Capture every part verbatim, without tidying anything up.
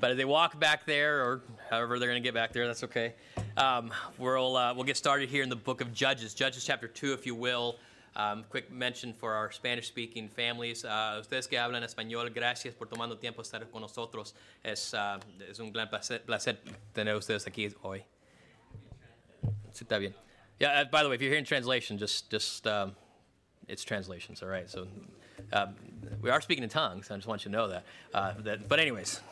but as they walk back there, or however they're going to get back there, that's okay. Um, we'll uh, we'll get started here in the book of Judges, Judges chapter two, if you will. Um, quick mention for our Spanish-speaking families. Uh, ustedes que hablan español, gracias por tomando tiempo estar con nosotros. Es, uh, es un gran placer, placer tener ustedes aquí hoy. Sí, está bien. Yeah. Uh, by the way, if you're hearing translation, just just um, it's translations. All right. So uh, we are speaking in tongues. I just want you to know that. Uh, that but anyways,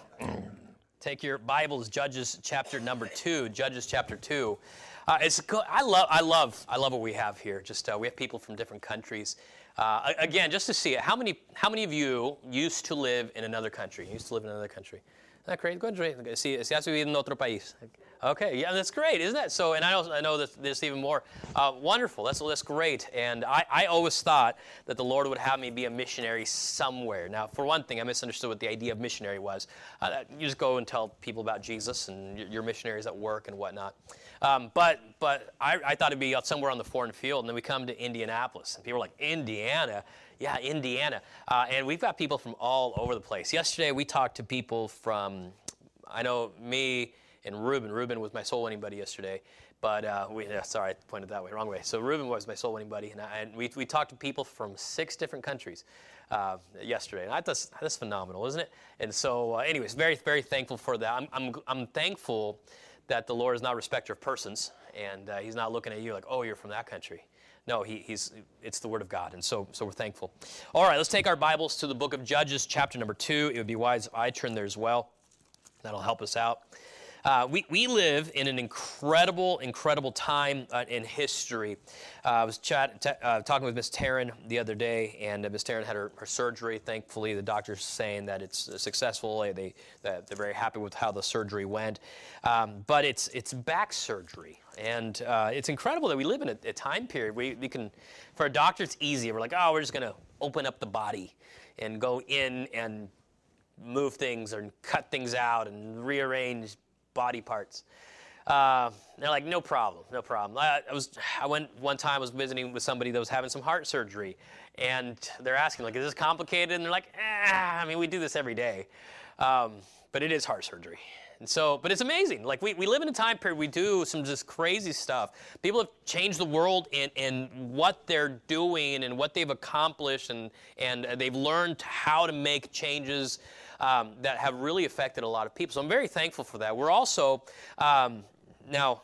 take your Bibles, Judges chapter number two. Judges chapter two. Uh, it's good. I love, I love, I love what we have here. Just uh, we have people from different countries. Uh, again, just to see it. How many, how many of you used to live in another country? Used to live in another country? Isn't that great? Good. Si, si has vivido en otro país. Okay, yeah, that's great, isn't it? So, and I know, I know that there's even more. Uh, wonderful. That's that's great. And I, I always thought that the Lord would have me be a missionary somewhere. Now, for one thing, I misunderstood what the idea of missionary was. Uh, you just go and tell people about Jesus, and your missionaries at work and whatnot. Um, but but I, I thought it'd be somewhere on the foreign field, and then we come to Indianapolis, and people are like, Indiana? Yeah, Indiana. Uh, and we've got people from all over the place. Yesterday, we talked to people from, I know me and Ruben. Ruben was my soul winning buddy yesterday. But, uh, we, yeah, sorry, I pointed that way, wrong way. So Ruben was my soul winning buddy, and, I, and we, we talked to people from six different countries uh, yesterday. And I thought that's, that's phenomenal, isn't it? And so, uh, anyways, very, very thankful for that. I'm, I'm, I'm thankful that the Lord is not a respecter of persons, and uh, He's not looking at you like, oh, you're from that country. No, he, he's, it's the Word of God, and so, so we're thankful. All right, let's take our Bibles to the book of Judges, chapter number two. It would be wise if I turn there as well. That'll help us out. Uh, we, we live in an incredible, incredible time uh, in history. Uh, I was chat, t- uh, talking with Miss Taryn the other day, and uh, Miss Taryn had her, her surgery. Thankfully, the doctor's saying that it's successful. They, they, they're very happy with how the surgery went. Um, but it's it's back surgery. And uh, it's incredible that we live in a, a time period where we, we can, for a doctor, it's easy. We're like, oh, we're just going to open up the body and go in and move things or cut things out and rearrange body parts. Uh, they're like, no problem, no problem. I, I was, I went one time. I was visiting with somebody that was having some heart surgery, and they're asking, like, is this complicated? And they're like, ah, I mean, we do this every day, um, but it is heart surgery. And so, but it's amazing. Like we, we live in a time period we do some just crazy stuff. People have changed the world in, in what they're doing and what they've accomplished, and and they've learned how to make changes um, that have really affected a lot of people. So I'm very thankful for that. We're also um, now.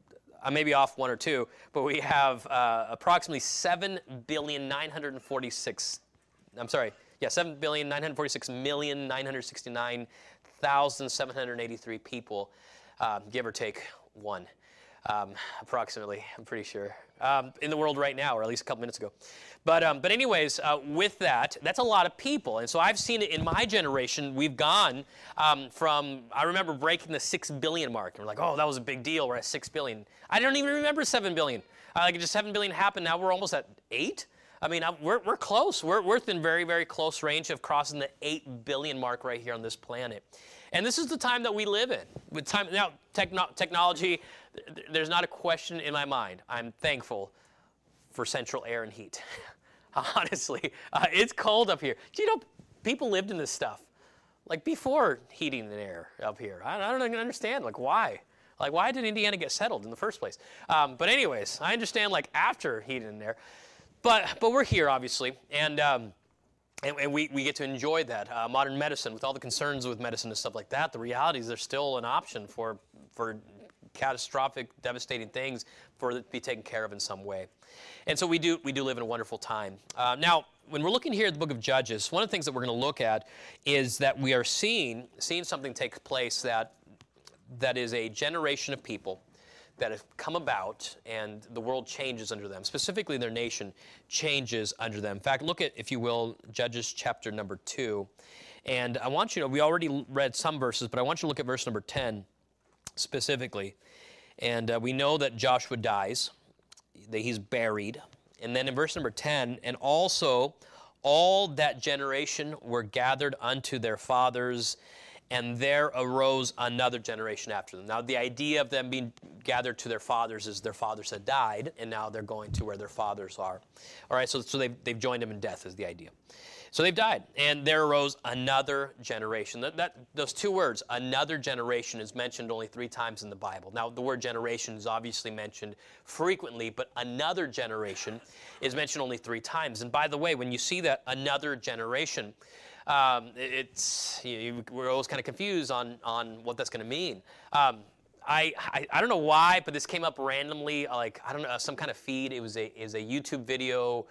I may be off one or two, but we have uh, approximately seven billion nine hundred forty-six. I'm sorry. Yeah, seven billion nine hundred forty-six million nine hundred sixty-nine thousand seven hundred eighty-three people, um, give or take one, um, approximately, I'm pretty sure, um, in the world right now, or at least a couple minutes ago. But um, but anyways, uh, with that, that's a lot of people. And so I've seen it in my generation. We've gone um, from, I remember breaking the six billion mark. And we're like, oh, that was a big deal. We're at six billion. I don't even remember seven billion. Uh, like just seven billion happened. Now we're almost at eight. I mean, I'm, we're we're close. We're, we're within very, very close range of crossing the eight billion mark right here on this planet. And this is the time that we live in. With time now, techno- technology, th- there's not a question in my mind. I'm thankful for central air and heat. Honestly, uh, it's cold up here. Do you know, people lived in this stuff like before heating and air up here. I, I don't even understand, like, why? Like, why did Indiana get settled in the first place? Um, but anyways, I understand, like, after heating and air. But but we're here, obviously, and um, and, and we, we get to enjoy that. Uh, modern medicine, with all the concerns with medicine and stuff like that, the reality is there's still an option for for catastrophic, devastating things for it to be taken care of in some way. And so we do we do live in a wonderful time. Uh, now, when we're looking here at the book of Judges, one of the things that we're going to look at is that we are seeing seeing something take place that that is a generation of people that have come about, and the world changes under them. Specifically, their nation changes under them. In fact, look at, if you will, Judges chapter number two. And I want you to, we already read some verses, but I want you to look at verse number ten specifically. And uh, we know that Joshua dies, that he's buried. And then in verse number ten, and also all that generation were gathered unto their fathers, and there arose another generation after them. Now, the idea of them being gathered to their fathers is their fathers had died, and now they're going to where their fathers are. All right, so, so they've, they've joined them in death is the idea. So they've died, and there arose another generation. That, that those two words, another generation, is mentioned only three times in the Bible. Now, the word generation is obviously mentioned frequently, but another generation is mentioned only three times. And by the way, when you see that another generation, um, it's you, you, we're always kind of confused on on what that's going to mean. Um, I, I I don't know why, but this came up randomly, like I don't know, some kind of feed. It was a it was a YouTube video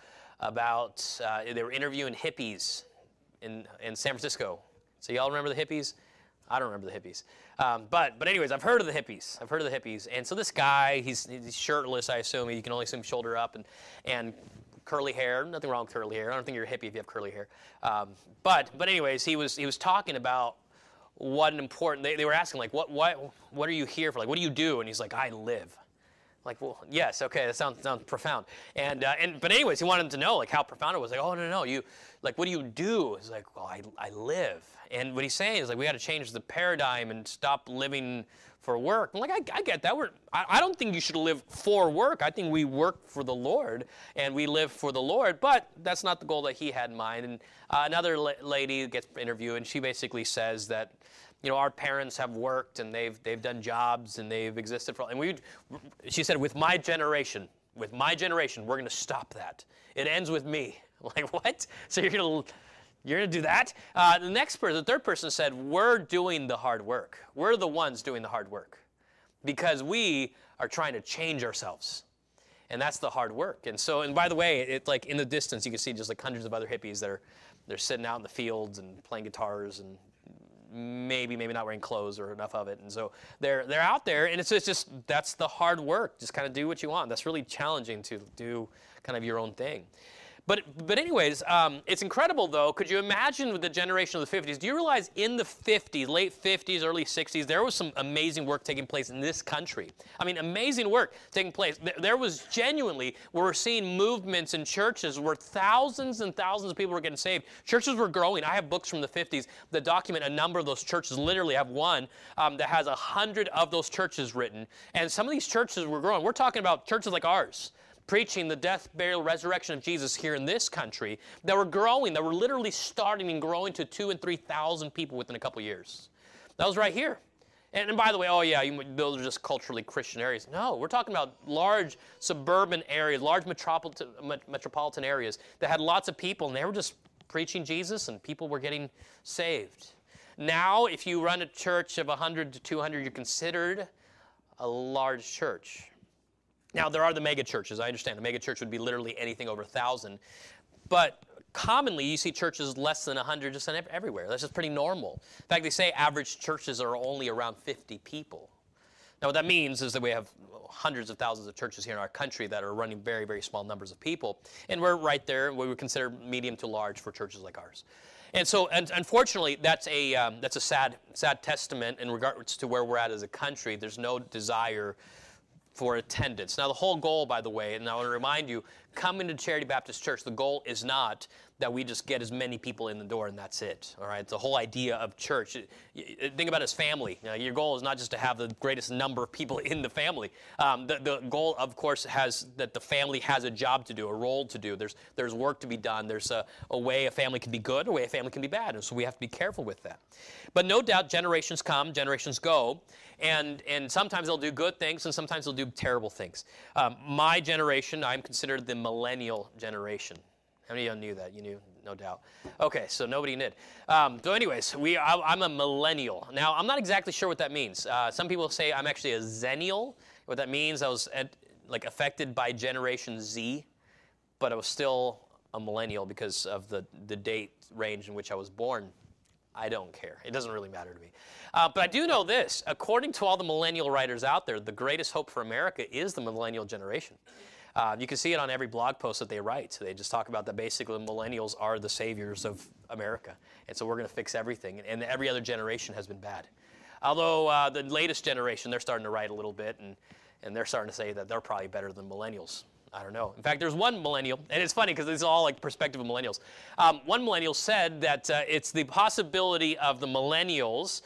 about, uh, they were interviewing hippies in, in San Francisco. So y'all remember the hippies? I don't remember the hippies. Um, but but anyways, I've heard of the hippies. I've heard of the hippies. And so this guy, he's, he's shirtless, I assume. You can only assume shoulder up and, and curly hair. Nothing wrong with curly hair. I don't think you're a hippie if you have curly hair. Um, but but anyways, he was he was talking about what an important, they, they were asking, like, what, what, what are you here for? Like, what do you do? And he's like, I live. Like, well, yes, okay, that sounds sounds profound. And uh, and but anyways, he wanted him to know like how profound it was. Like, oh no, no, you like, what do you do? It's like, well, I I live. And what he's saying is like, we got to change the paradigm and stop living for work. I'm like, I, I get that. We're I, I don't think you should live for work. I think we work for the Lord and we live for the Lord. But that's not the goal that he had in mind. And uh, another la- lady gets interviewed, and she basically says that, you know, our parents have worked and they've they've done jobs and they've existed for, and we, she said, with my generation, with my generation, we're going to stop that. It ends with me. I'm like, what? So you're going to, you're going to do that? Uh, the next person, the third person said, we're doing the hard work. We're the ones doing the hard work because we are trying to change ourselves. And that's the hard work. And so, and by the way, it's like in the distance, you can see just like hundreds of other hippies that are, they're sitting out in the fields and playing guitars and maybe, maybe not wearing clothes or enough of it. And so they're they're out there, and it's, it's just, that's the hard work. Just kind of do what you want. That's really challenging to do kind of your own thing. But but anyways, um, it's incredible though. Could you imagine with the generation of the fifties? Do you realize in the fifties, late fifties, early sixties, there was some amazing work taking place in this country? I mean, amazing work taking place. There was genuinely, we're seeing movements in churches where thousands and thousands of people were getting saved. Churches were growing. I have books from the fifties that document a number of those churches. Literally, I have one um, that has a hundred of those churches written. And some of these churches were growing. We're talking about churches like ours, preaching the death, burial, resurrection of Jesus here in this country, that were growing, that were literally starting and growing to two and three thousand people within a couple years. That was right here. And, and by the way, oh yeah, you, those are just culturally Christian areas. No, we're talking about large suburban areas, large metropolitan, metropolitan areas that had lots of people, and they were just preaching Jesus, and people were getting saved. Now, if you run a church of one hundred to two hundred, you're considered a large church. Now, there are the mega churches. I understand. A mega church would be literally anything over one thousand. But commonly, you see churches less than one hundred just everywhere. That's just pretty normal. In fact, they say average churches are only around fifty people. Now, what that means is that we have hundreds of thousands of churches here in our country that are running very, very small numbers of people. And we're right there. We would consider medium to large for churches like ours. And so, and unfortunately, that's a, um, that's a sad, sad testament in regards to where we're at as a country. There's no desire for attendance. Now, the whole goal, by the way, and I want to remind you, coming to Charity Baptist Church, the goal is not that we just get as many people in the door and that's it. All right, the whole idea of church. Think about it as family. You know, your goal is not just to have the greatest number of people in the family. Um, the, the goal, of course, has that the family has a job to do, a role to do. There's there's work to be done. There's a, a way a family can be good, a way a family can be bad, and so we have to be careful with that. But no doubt, generations come, generations go, and and sometimes they'll do good things, and sometimes they'll do terrible things. Um, my generation, I'm considered the millennial generation. How many of you knew that? You knew, no doubt. Okay, so nobody did. Um, so anyways, we, I, I'm a millennial. Now, I'm not exactly sure what that means. Uh, some people say I'm actually a zennial. What that means, I was at, like affected by Generation Z, but I was still a millennial because of the, the date range in which I was born. I don't care. It doesn't really matter to me. Uh, but I do know this. According to all the millennial writers out there, the greatest hope for America is the millennial generation. Uh, you can see it on every blog post that they write. They just talk about that basically millennials are the saviors of America. And so we're going to fix everything. And every other generation has been bad. Although uh, the latest generation, they're starting to write a little bit, and, and they're starting to say that they're probably better than millennials. I don't know. In fact, there's one millennial, and it's funny because it's all like perspective of millennials. Um, one millennial said that uh, it's the possibility of the millennials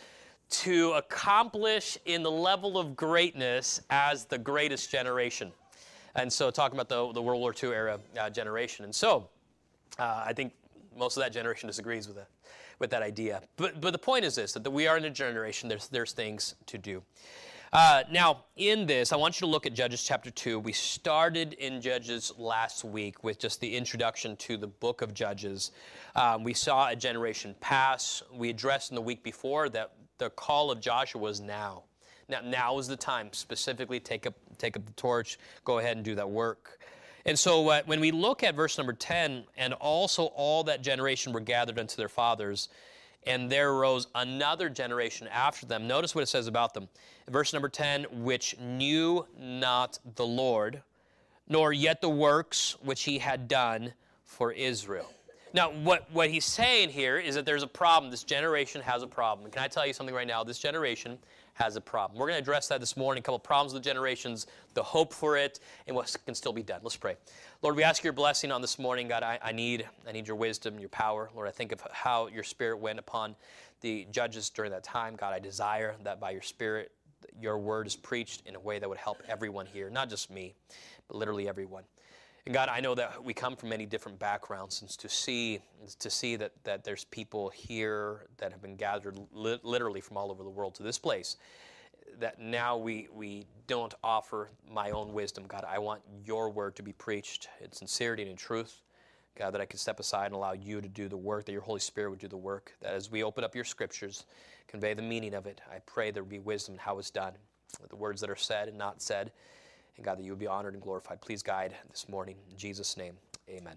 to accomplish in the level of greatness as the greatest generation. And so talking about the, the World War Two era uh, generation. And so uh, I think most of that generation disagrees with that, with that idea. But, but the point is this, that we are in a generation, there's, there's things to do. Uh, now, in this, I want you to look at Judges chapter two. We started in Judges last week with just the introduction to the book of Judges. Um, we saw a generation pass. We addressed in the week before that the call of Joshua was now. Now, now is the time. Specifically, take up, take up the torch. Go ahead and do that work. And so uh, when we look at verse number ten, and also all that generation were gathered unto their fathers, and there arose another generation after them. Notice what it says about them. Verse number ten, which knew not the Lord, nor yet the works which he had done for Israel. Now, what, what he's saying here is that there's a problem. This generation has a problem. And can I tell you something right now? This generation has a problem. We're going to address that this morning, a couple of problems with the generations, the hope for it, and what can still be done. Let's pray. Lord, we ask your blessing on this morning. God, I, I need I need your wisdom, your power. Lord, I think of how your Spirit went upon the judges during that time. God, I desire that by your Spirit, your word is preached in a way that would help everyone here, not just me, but literally everyone. And God, I know that we come from many different backgrounds, and to see to see that, that there's people here that have been gathered li- literally from all over the world to this place, that now we, we don't offer my own wisdom. God, I want your word to be preached in sincerity and in truth. God, that I can step aside and allow you to do the work, that your Holy Spirit would do the work, that as we open up your scriptures, convey the meaning of it, I pray there would be wisdom in how it's done, the words that are said and not said. And God, that you would be honored and glorified. Please guide this morning. In Jesus' name, amen.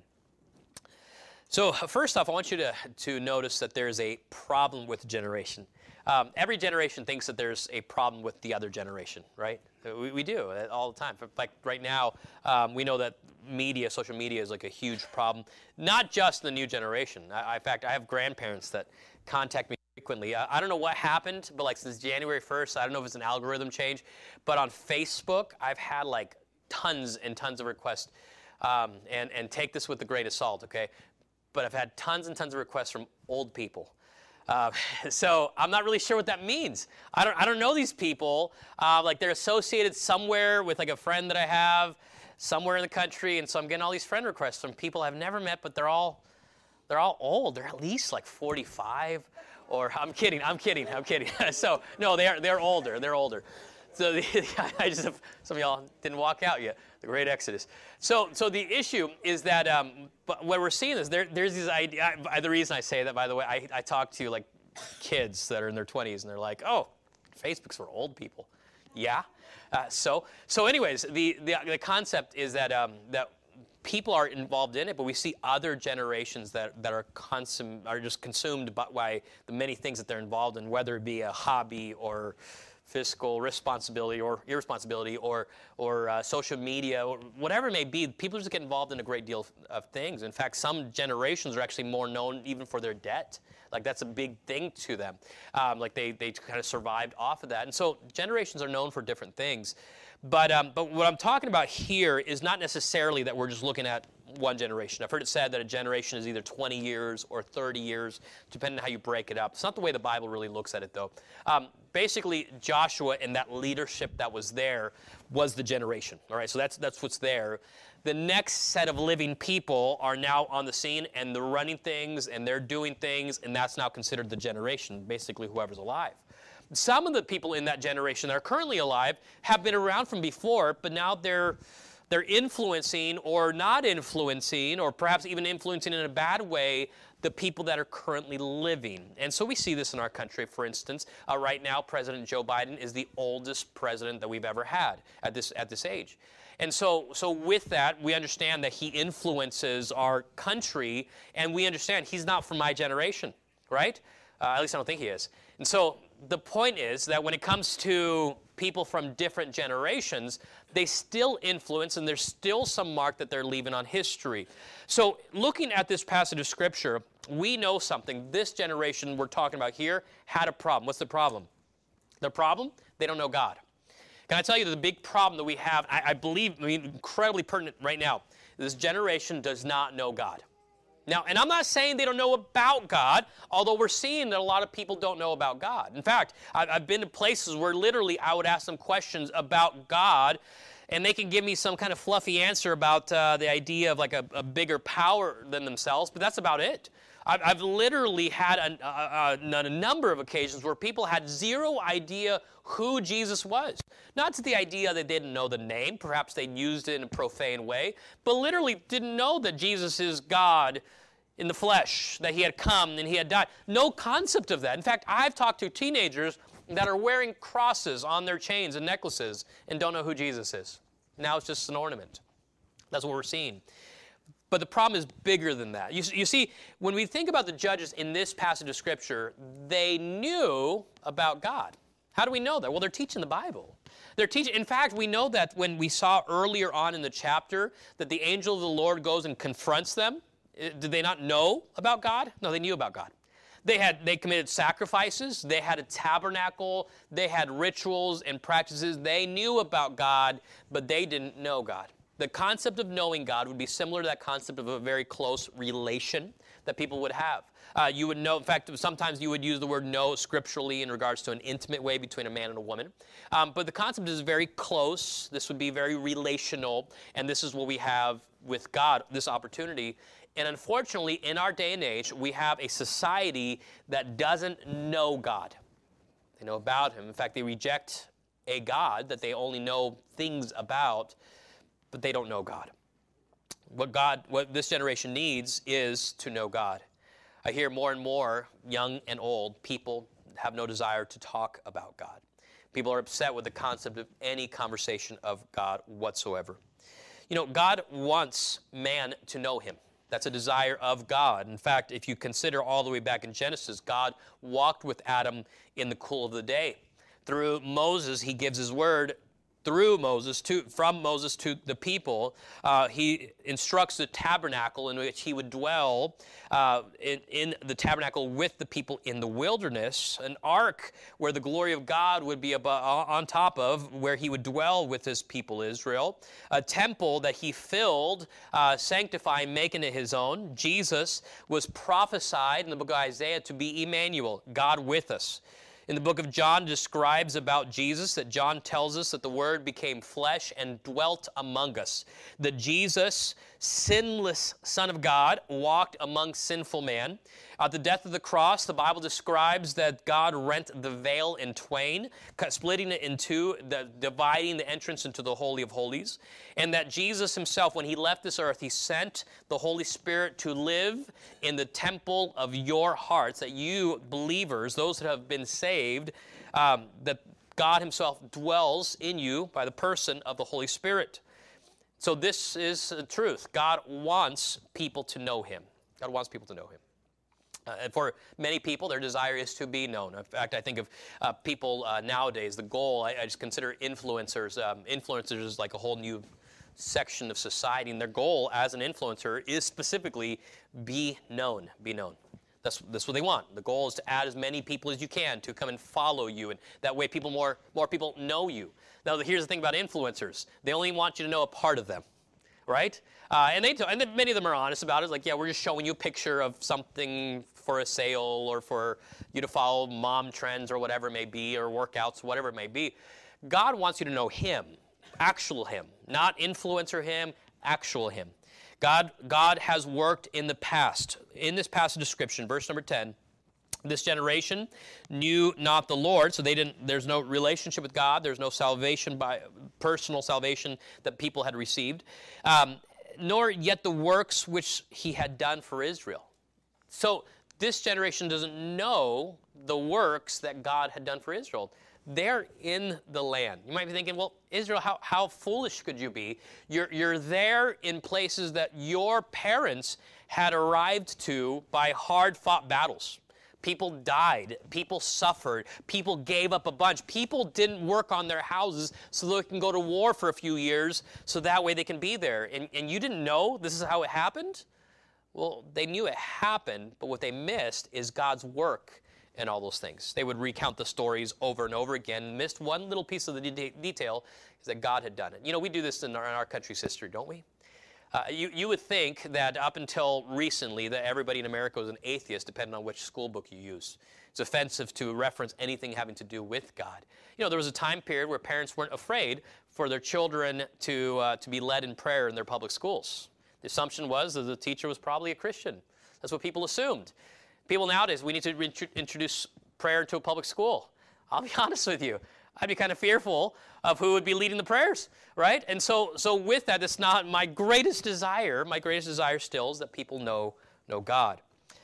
So first off, I want you to, to notice that there's a problem with generation. Um, every generation thinks that there's a problem with the other generation, right? We, we do all the time. Like right now, um, we know that media, social media is like a huge problem. Not just the new generation. I, in fact, I have grandparents that contact me frequently. I, I don't know what happened, but like since January first, I don't know if it's an algorithm change, but on Facebook, I've had like tons and tons of requests. Um, and, and take this with a grain of salt, okay? But I've had tons and tons of requests from old people. Uh, so I'm not really sure what that means. I don't, I don't know these people. Uh, like they're associated somewhere with like a friend that I have somewhere in the country, and so I'm getting all these friend requests from people I've never met, but they're all, they're all old. They're at least like forty-five, or I'm kidding, I'm kidding, I'm kidding. So no, they're they're older, they're older. So the, I just have, some of y'all didn't walk out yet. The great Exodus. So so the issue is that um, but what we're seeing is there there's these idea. I, the reason I say that, by the way, I I talk to like kids that are in their twenties, and they're like, oh, Facebook's for old people. Yeah. Uh, so so anyways, the the the concept is that um, that people are involved in it, but we see other generations that that are consum are just consumed by the many things that they're involved in, whether it be a hobby or fiscal responsibility or irresponsibility or or uh, social media or whatever it may be. People just get involved in a great deal of, of things. In fact, some generations are actually more known even for their debt. Like that's a big thing to them. Um, like they they kind of survived off of that. And so generations are known for different things. But um, but what I'm talking about here is not necessarily that we're just looking at one generation. I've heard it said that a generation is either twenty years or thirty years, depending on how you break it up. It's not the way the Bible really looks at it, though. Um, basically, Joshua and that leadership that was there was the generation. All right, so that's that's what's there. The next set of living people are now on the scene, and they're running things, and they're doing things, and that's now considered the generation, basically whoever's alive. Some of the people in that generation that are currently alive have been around from before, but now they're they're influencing or not influencing, or perhaps even influencing in a bad way, the people that are currently living. And so we see this in our country, for instance. Uh, right now, President Joe Biden is the oldest president that we've ever had at this at this age. And so, so with that, we understand that he influences our country, and we understand he's not from my generation, right? Uh, at least I don't think he is. And so the point is that when it comes to people from different generations, they still influence, and there's still some mark that they're leaving on history. So looking at this passage of Scripture, we know something. This generation we're talking about here had a problem. What's the problem? The problem? They don't know God. Can I tell you that the big problem that we have, I, I believe, I mean, incredibly pertinent right now, this generation does not know God. Now, and I'm not saying they don't know about God, although we're seeing that a lot of people don't know about God. In fact, I've been to places where literally I would ask them questions about God, and they can give me some kind of fluffy answer about uh, the idea of like a, a bigger power than themselves, but that's about it. I've, I've literally had a, a, a, a number of occasions where people had zero idea who Jesus was. Not to the idea that they didn't know the name, perhaps they used it in a profane way, but literally didn't know that Jesus is God in the flesh, that he had come and he had died. No concept of that. In fact, I've talked to teenagers that are wearing crosses on their chains and necklaces and don't know who Jesus is. Now it's just an ornament. That's what we're seeing. But the problem is bigger than that. You, you see, when we think about the judges in this passage of Scripture, they knew about God. How do we know that? Well, they're teaching the Bible. They're teaching. In fact, we know that when we saw earlier on in the chapter that the angel of the Lord goes and confronts them. Did they not know about God? No, they knew about God. They had they committed sacrifices. They had a tabernacle. They had rituals and practices. They knew about God, but they didn't know God. The concept of knowing God would be similar to that concept of a very close relation that people would have. Uh, you would know, in fact, sometimes you would use the word know scripturally in regards to an intimate way between a man and a woman. Um, but the concept is very close. This would be very relational, and this is what we have with God, this opportunity. And unfortunately, in our day and age, we have a society that doesn't know God. They know about him. In fact, they reject a God that they only know things about, but they don't know God. What God, what this generation needs is to know God. I hear more and more, young and old, people have no desire to talk about God. People are upset with the concept of any conversation of God whatsoever. You know, God wants man to know him. That's a desire of God. In fact, if you consider all the way back in Genesis, God walked with Adam in the cool of the day. Through Moses, he gives his word through Moses, to, from Moses to the people. Uh, he instructs the tabernacle in which he would dwell uh, in, in the tabernacle with the people in the wilderness, an ark where the glory of God would be above, on top of, where he would dwell with his people Israel, a temple that he filled, uh, sanctifying, making it his own. Jesus was prophesied in the book of Isaiah to be Emmanuel, God with us. In the book of John describes about Jesus that John tells us that the Word became flesh and dwelt among us. That Jesus, sinless Son of God, walked among sinful man. At the death of the cross, the Bible describes that God rent the veil in twain, splitting it in two, the, dividing the entrance into the Holy of Holies. And that Jesus himself, when he left this earth, he sent the Holy Spirit to live in the temple of your hearts, that you believers, those that have been saved, um, that God himself dwells in you by the person of the Holy Spirit. So this is the truth. God wants people to know him. God wants people to know him. Uh, and for many people, their desire is to be known. In fact, I think of uh, people uh, nowadays, the goal, I, I just consider influencers. Um, influencers is like a whole new section of society, and their goal as an influencer is specifically be known, be known. That's, that's what they want. The goal is to add as many people as you can to come and follow you, and that way people more, more people know you. Now, here's the thing about influencers. They only want you to know a part of them. Right? Uh, and they t- and many of them are honest about it. It's like, yeah, we're just showing you a picture of something for a sale or for you to follow mom trends or whatever it may be, or workouts, whatever it may be. God wants you to know him, actual him, not influencer him, actual him. God, God has worked in the past. In this passage description, verse number ten, this generation knew not the Lord, so they didn't. There's no relationship with God. There's no salvation by personal salvation that people had received, um, nor yet the works which he had done for Israel. So this generation doesn't know the works that God had done for Israel. They're in the land. You might be thinking, well, Israel, how, how foolish could you be? You're, you're there in places that your parents had arrived to by hard-fought battles. People died. People suffered. People gave up a bunch. People didn't work on their houses so they can go to war for a few years so that way they can be there. And, and you didn't know this is how it happened? Well, they knew it happened, but what they missed is God's work and all those things. They would recount the stories over and over again. Missed one little piece of the de- detail is that God had done it. You know, we do this in our, in our country's history, don't we? Uh, you, you would think that up until recently that everybody in America was an atheist, depending on which school book you use. It's offensive to reference anything having to do with God. You know, there was a time period where parents weren't afraid for their children to, uh, to be led in prayer in their public schools. The assumption was that the teacher was probably a Christian. That's what people assumed. People nowadays, we need to re- introduce prayer into a public school. I'll be honest with you. I'd be kind of fearful of who would be leading the prayers, right? And so so with that, it's not my greatest desire. My greatest desire still is that people know, know God.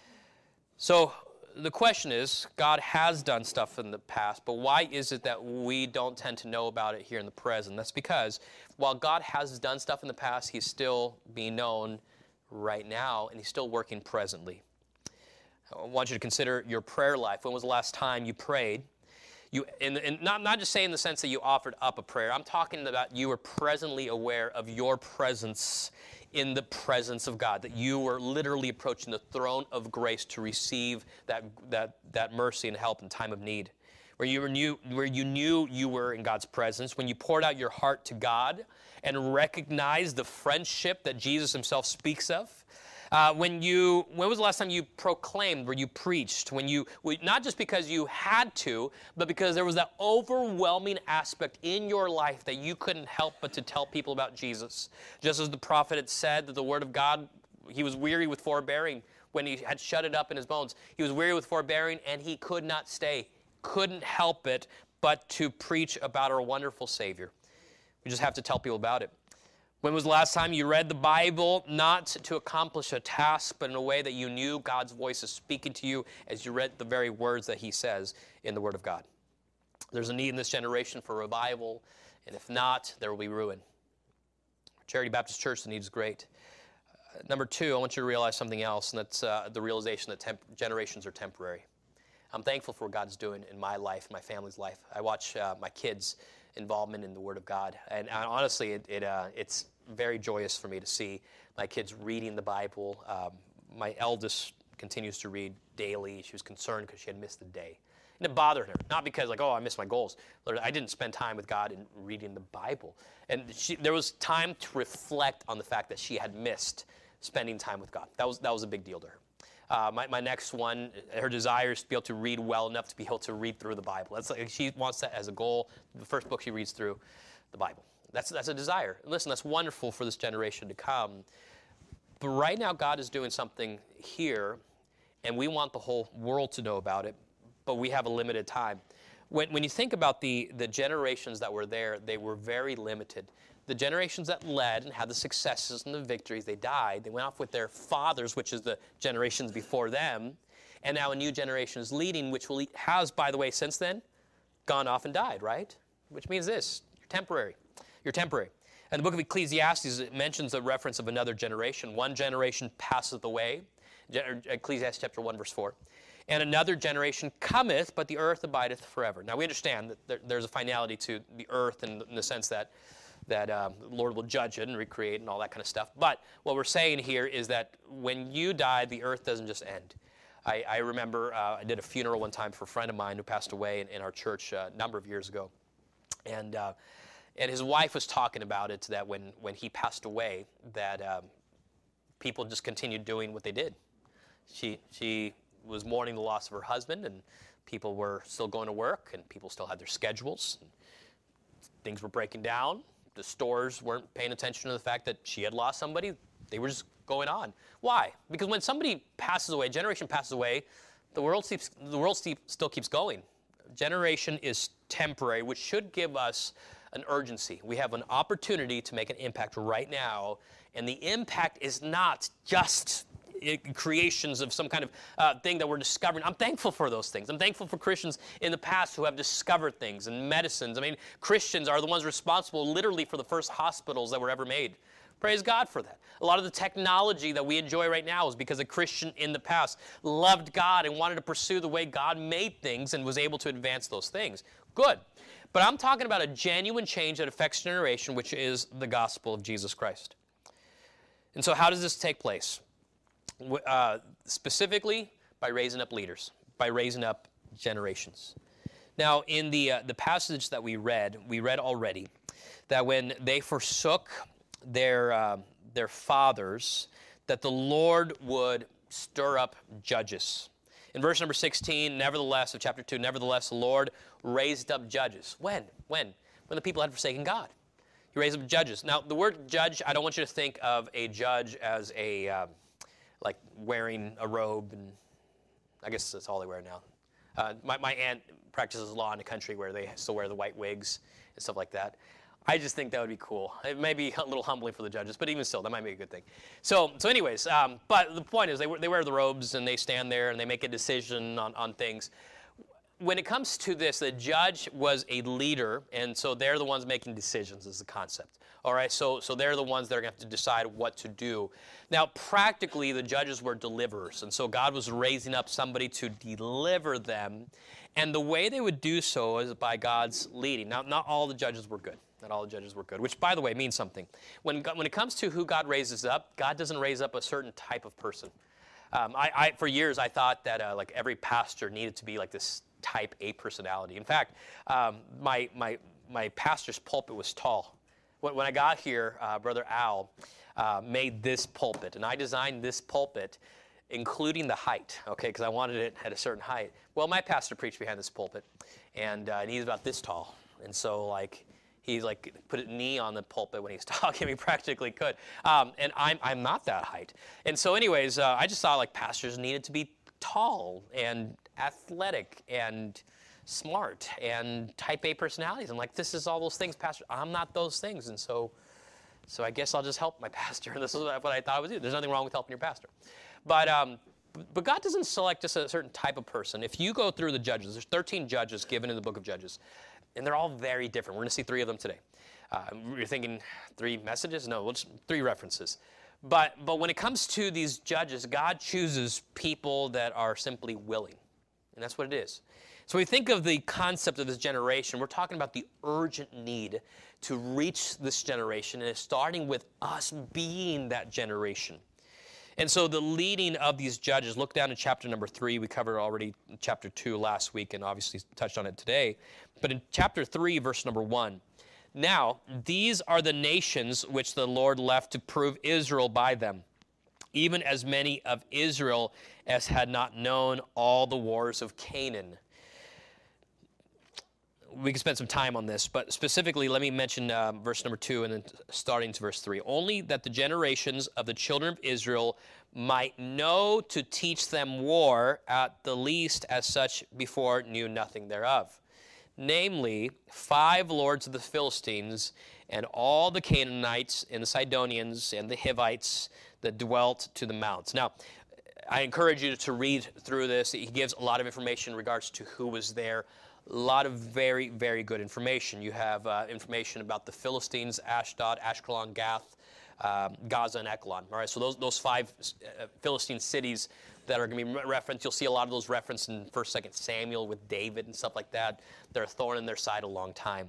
So the question is, God has done stuff in the past, but why is it that we don't tend to know about it here in the present? That's because while God has done stuff in the past, he's still being known right now, and he's still working presently. I want you to consider your prayer life. When was the last time you prayed? You, and, and not, not just saying in the sense that you offered up a prayer. I'm talking about you were presently aware of your presence in the presence of God, that you were literally approaching the throne of grace to receive that, that, that mercy and help in time of need. Where you, were knew, where you knew you were in God's presence, when you poured out your heart to God and recognized the friendship that Jesus himself speaks of. Uh, when you, when was the last time you proclaimed, where you preached, when you, not just because you had to, but because there was that overwhelming aspect in your life that you couldn't help but to tell people about Jesus. Just as the prophet had said that the word of God, he was weary with forbearing when he had shut it up in his bones. He was weary with forbearing and he could not stay, couldn't help it but to preach about our wonderful Savior. We just have to tell people about it. When was the last time you read the Bible, not to accomplish a task, but in a way that you knew God's voice is speaking to you as you read the very words that he says in the Word of God? There's a need in this generation for revival, and if not, there will be ruin. Charity Baptist Church, the need is great. Uh, number two, I want you to realize something else, and that's uh, the realization that temp- generations are temporary. I'm thankful for what God is doing in my life, my family's life. I watch uh, my kids' involvement in the Word of God. And uh, honestly, it, it uh, it's very joyous for me to see my kids reading the Bible. Um, my eldest continues to read daily. She was concerned because she had missed the day. And it bothered her, not because like, oh, I missed my goals. I didn't spend time with God in reading the Bible. And she, there was time to reflect on the fact that she had missed spending time with God. That was, that was a big deal to her. Uh, my, my next one, her desire is to be able to read well enough to be able to read through the Bible. That's like, she wants that as a goal. The first book she reads through, the Bible. That's, that's a desire. Listen, that's wonderful for this generation to come. But right now, God is doing something here, and we want the whole world to know about it, but we have a limited time. When, when you think about the, the generations that were there, they were very limited. The generations that led and had the successes and the victories, they died. They went off with their fathers, which is the generations before them. And now a new generation is leading, which will, has, by the way, since then, gone off and died, right? Which means this, you're temporary. You're temporary. And the book of Ecclesiastes, it mentions the reference of another generation. One generation passeth away, Ecclesiastes chapter one, verse four. And another generation cometh, but the earth abideth forever. Now we understand that there, there's a finality to the earth in, in the sense that that um, the Lord will judge it and recreate and all that kind of stuff. But what we're saying here is that when you die, the earth doesn't just end. I, I remember uh, I did a funeral one time for a friend of mine who passed away in, in our church uh, a number of years ago. And uh, and his wife was talking about it, that when, when he passed away, that um, people just continued doing what they did. She she was mourning the loss of her husband, and people were still going to work, and people still had their schedules. And things were breaking down. The stores weren't paying attention to the fact that she had lost somebody. They were just going on. Why? Because when somebody passes away, a generation passes away, the world, keeps, the world still keeps going. Generation is temporary, which should give us an urgency. We have an opportunity to make an impact right now, and the impact is not just creations of some kind of uh, thing that we're discovering. I'm thankful for those things. I'm thankful for Christians in the past who have discovered things and medicines. I mean, Christians are the ones responsible literally for the first hospitals that were ever made. Praise God for that. A lot of the technology that we enjoy right now is because a Christian in the past loved God and wanted to pursue the way God made things and was able to advance those things. Good. But I'm talking about a genuine change that affects generation, which is the gospel of Jesus Christ. And so how does this take place? Uh, specifically by raising up leaders, by raising up generations. Now, in the uh, the passage that we read, we read already that when they forsook their uh, their fathers that the Lord would stir up judges. In verse number sixteen, nevertheless, of chapter two, nevertheless, the Lord raised up judges. When? When? When the people had forsaken God. He raised up judges. Now, the word judge, I don't want you to think of a judge as a, um, like wearing a robe, and I guess that's all they wear now. Uh, my, my aunt practices law in a country where they still wear the white wigs and stuff like that. I just think that would be cool. It may be a little humbling for the judges, but even still, that might be a good thing. So, so anyways, um, but the point is they, they wear the robes and they stand there and they make a decision on, on things. When it comes to this, the judge was a leader, and so they're the ones making decisions is the concept. All right, so, so they're the ones that are going to have to decide what to do. Now, practically, the judges were deliverers, and so God was raising up somebody to deliver them, and the way they would do so is by God's leading. Now, not all the judges were good. Not all the judges were good, which, by the way, means something. When, when it comes to who God raises up, God doesn't raise up a certain type of person. Um, I, I, for years, I thought that uh, like every pastor needed to be like this type A personality. In fact, um, my, my, my pastor's pulpit was tall. When, when I got here, uh, Brother Al uh, made this pulpit, and I designed this pulpit including the height, okay, because I wanted it at a certain height. Well, my pastor preached behind this pulpit, and, uh, and he's about this tall, and so like he like put a knee on the pulpit when he's talking. He practically could, um, and I'm I'm not that height, and so anyways, uh, I just thought like pastors needed to be tall and athletic and smart and type A personalities. I'm like, this is all those things, Pastor. I'm not those things, and so, so I guess I'll just help my pastor. This is what I thought I would do. There's nothing wrong with helping your pastor, but um, but God doesn't select just a certain type of person. If you go through the judges, there's thirteen judges given in the book of Judges, and they're all very different. We're going to see three of them today. Uh, you're thinking three messages? No, we'll just, three references. But but when it comes to these judges, God chooses people that are simply willing. And that's what it is. So we think of the concept of this generation. We're talking about the urgent need to reach this generation, and it's starting with us being that generation. And so the leading of these judges, look down in chapter number three. We covered already chapter two last week and obviously touched on it today. But in chapter three, verse number one, now these are the nations which the Lord left to prove Israel by them, even as many of Israel as had not known all the wars of Canaan. We can spend some time on this, but specifically, let me mention uh, verse number two and then starting to verse three. Only that the generations of the children of Israel might know to teach them war, at the least as such before knew nothing thereof. Namely, five lords of the Philistines and all the Canaanites and the Sidonians and the Hivites that dwelt to the mounts. Now, I encourage you to read through this. He gives a lot of information in regards to who was there. A lot of very, very good information. You have uh, information about the Philistines, Ashdod, Ashkelon, Gath, um, Gaza, and Ekron. All right, so those those five uh, Philistine cities that are going to be referenced. You'll see a lot of those referenced in First, Second Samuel with David and stuff like that. They're a thorn in their side a long time.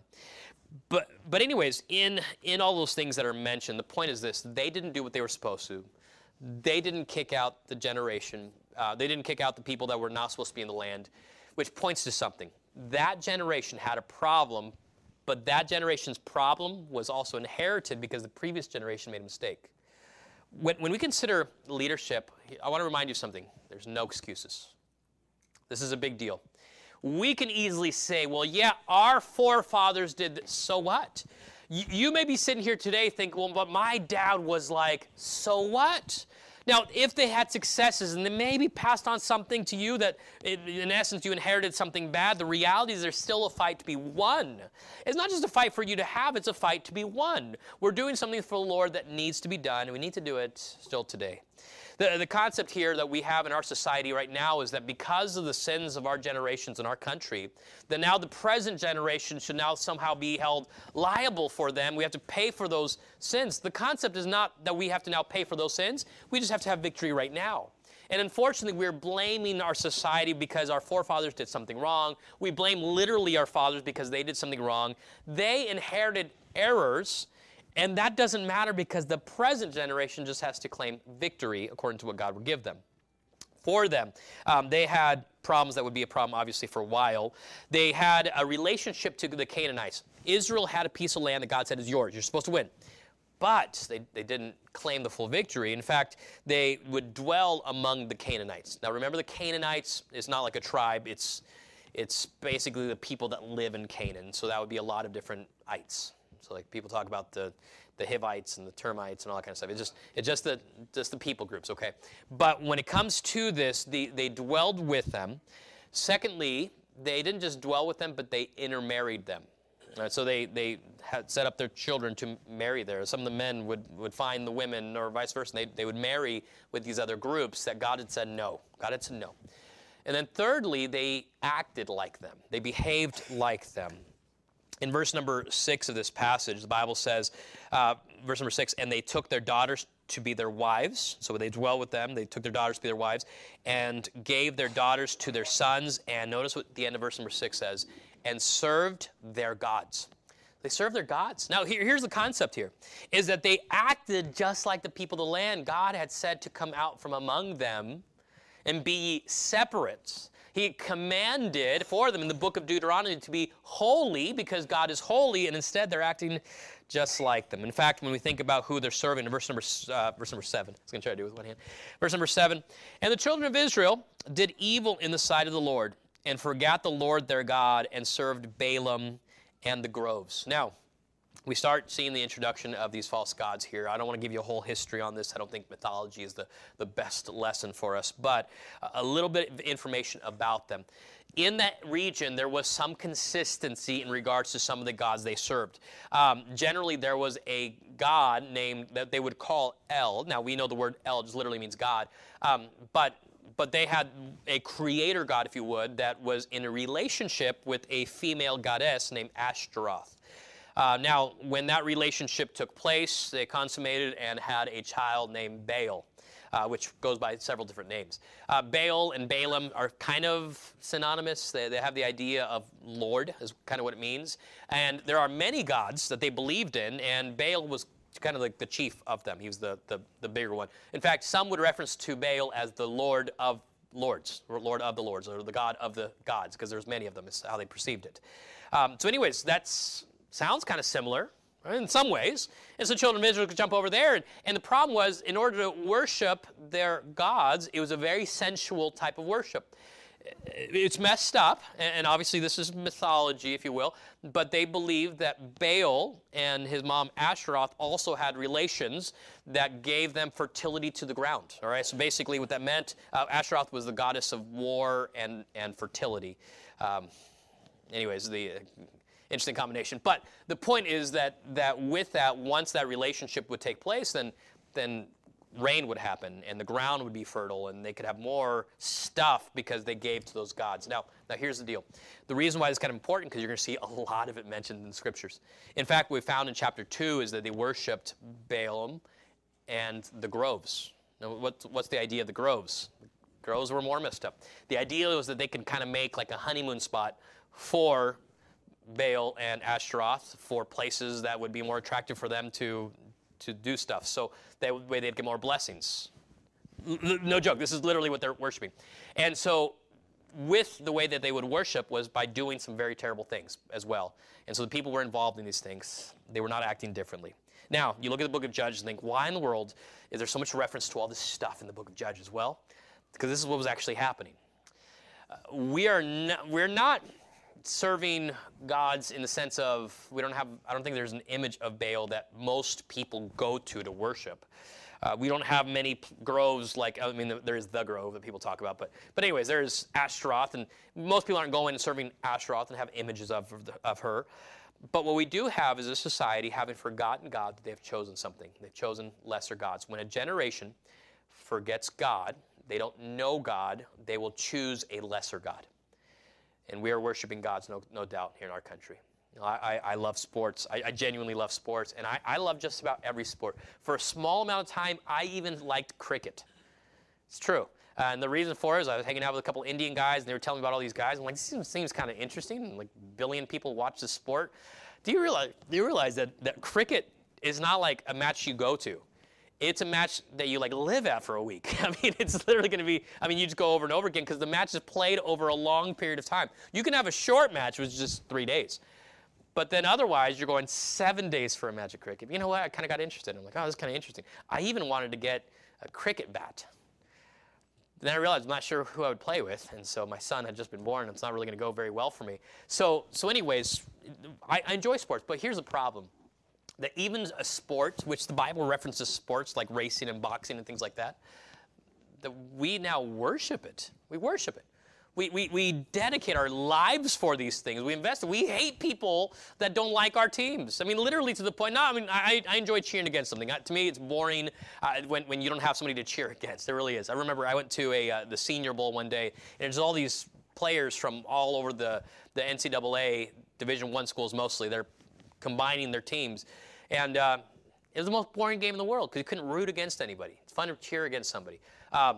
But but anyways, in in all those things that are mentioned, the point is this: they didn't do what they were supposed to. They didn't kick out the generation. Uh, they didn't kick out the people that were not supposed to be in the land, which points to something. That generation had a problem, but that generation's problem was also inherited because the previous generation made a mistake. When, when we consider leadership, I want to remind you something. There's no excuses. This is a big deal. We can easily say, well, yeah, our forefathers did this. So what? You, you may be sitting here today thinking, well, but my dad was like, so what? Now, if they had successes and they maybe passed on something to you that, in essence, you inherited something bad, the reality is there's still a fight to be won. It's not just a fight for you to have, it's a fight to be won. We're doing something for the Lord that needs to be done, and we need to do it still today. The, the concept here that we have in our society right now is that because of the sins of our generations in our country, that now the present generation should now somehow be held liable for them. We have to pay for those sins. The concept is not that we have to now pay for those sins. We just have to have victory right now. And unfortunately, we're blaming our society because our forefathers did something wrong. We blame literally our fathers because they did something wrong. They inherited errors. And that doesn't matter because the present generation just has to claim victory according to what God would give them. For them, um, they had problems that would be a problem, obviously, for a while. They had a relationship to the Canaanites. Israel had a piece of land that God said is yours. You're supposed to win. but they, they didn't claim the full victory. In fact, they would dwell among the Canaanites. Now remember, the Canaanites is not like a tribe. It's, it's basically the people that live in Canaan. So that would be a lot of different ites. So like people talk about the, the Hivites and the termites and all that kind of stuff. It's just, it's just, the, just the people groups, okay? But when it comes to this, the, they dwelled with them. Secondly, they didn't just dwell with them, but they intermarried them. Uh, so they, they had set up their children to marry there. Some of the men would, would find the women or vice versa. They, they would marry with these other groups that God had said no. God had said no. And then thirdly, they acted like them. They behaved like them. In verse number six of this passage, the Bible says, uh, verse number six, and they took their daughters to be their wives. So they dwell with them. They took their daughters to be their wives and gave their daughters to their sons. And notice what the end of verse number six says, and served their gods. They served their gods. Now, here, here's the concept here, is that they acted just like the people of the land. God had said to come out from among them and be ye separate. He commanded for them in the book of Deuteronomy to be holy because God is holy, and instead they're acting just like them. In fact, when we think about who they're serving, in verse number, uh, verse number seven, I was going to try to do it with one hand. Verse number seven, and the children of Israel did evil in the sight of the Lord, and forgot the Lord their God, and served Balaam and the groves. Now, we start seeing the introduction of these false gods here. I don't want to give you a whole history on this. I don't think mythology is the, the best lesson for us, but a little bit of information about them. In that region, there was some consistency in regards to some of the gods they served. Um, generally, there was a god named that they would call El. Now, we know the word El just literally means God, um, but But they had a creator god, if you would, that was in a relationship with a female goddess named Ashtaroth. Uh, now, when that relationship took place, they consummated and had a child named Baal, uh, which goes by several different names. Uh, Baal and Balaam are kind of synonymous. They, they have the idea of Lord, is kind of what it means. And there are many gods that they believed in, and Baal was kind of like the chief of them. He was the, the, the bigger one. In fact, some would reference to Baal as the Lord of Lords, or Lord of the Lords, or the God of the gods, because there's many of them, is how they perceived it. Um, so anyways, that sounds kind of similar, right, in some ways. And so children of Israel could jump over there. And, and the problem was, in order to worship their gods, it was a very sensual type of worship. It's messed up, and obviously this is mythology, if you will, but they believed that Baal and his mom Ashtaroth also had relations that gave them fertility to the ground. All right, so basically what that meant, uh, Ashtaroth was the goddess of war and, and fertility. Um, anyways, the uh, interesting combination. But the point is that, that with that, once that relationship would take place, then then rain would happen, and the ground would be fertile, and they could have more stuff because they gave to those gods. Now, now here's the deal. The reason why it's kind of important, because you're going to see a lot of it mentioned in the Scriptures. In fact, what we found in chapter two is that they worshipped Balaam and the groves. Now, what, what's the idea of the groves? The groves were more messed up. The idea was that they could kind of make like a honeymoon spot for Baal and Ashtaroth, for places that would be more attractive for them to to do stuff, so that way they'd get more blessings. No joke, this is literally what they're worshiping. And so with the way that they would worship was by doing some very terrible things as well. And so the people were involved in these things. They were not acting differently. Now, you look at the book of Judges and think, why in the world is there so much reference to all this stuff in the book of Judges? Well, because this is what was actually happening. Uh, we are not, we're not serving gods in the sense of, we don't have, I don't think there's an image of Baal that most people go to to worship. Uh, we don't have many p- groves like, I mean, there is the grove that people talk about, but but anyways, there's Ashtaroth, and most people aren't going and serving Ashtaroth and have images of, of her. But what we do have is a society having forgotten God, that they've chosen something. They've chosen lesser gods. When a generation forgets God, they don't know God, they will choose a lesser God. And we are worshiping gods, no, no doubt, here in our country. You know, I, I love sports. I, I genuinely love sports, and I, I love just about every sport. For a small amount of time, I even liked cricket. It's true. Uh, and the reason for it is I was hanging out with a couple Indian guys, and they were telling me about all these guys. I'm like, this seems, seems kind of interesting. Like, a billion people watch this sport. Do you realize, do you realize that, that cricket is not like a match you go to? It's a match that you like live at for a week. I mean, it's literally going to be, I mean, you just go over and over again because the match is played over a long period of time. You can have a short match, which is just three days. But then otherwise, you're going seven days for a magic cricket. You know what? I kind of got interested. I'm like, oh, this is kind of interesting. I even wanted to get a cricket bat. Then I realized I'm not sure who I would play with, and so my son had just been born, and it's not really going to go very well for me. So, so anyways, I, I enjoy sports, but here's the problem. That even a sport, which the Bible references sports like racing and boxing and things like that, that we now worship it. We worship it. We, we, we dedicate our lives for these things. We invest. We hate people that don't like our teams. I mean, literally to the point, no, I mean, I, I enjoy cheering against something. Uh, to me, it's boring uh, when, when you don't have somebody to cheer against. It really is. I remember I went to a uh, the Senior Bowl one day, and there's all these players from all over the, the N C double A Division One schools mostly. They're combining their teams. And uh, it was the most boring game in the world because you couldn't root against anybody. It's fun to cheer against somebody. Um,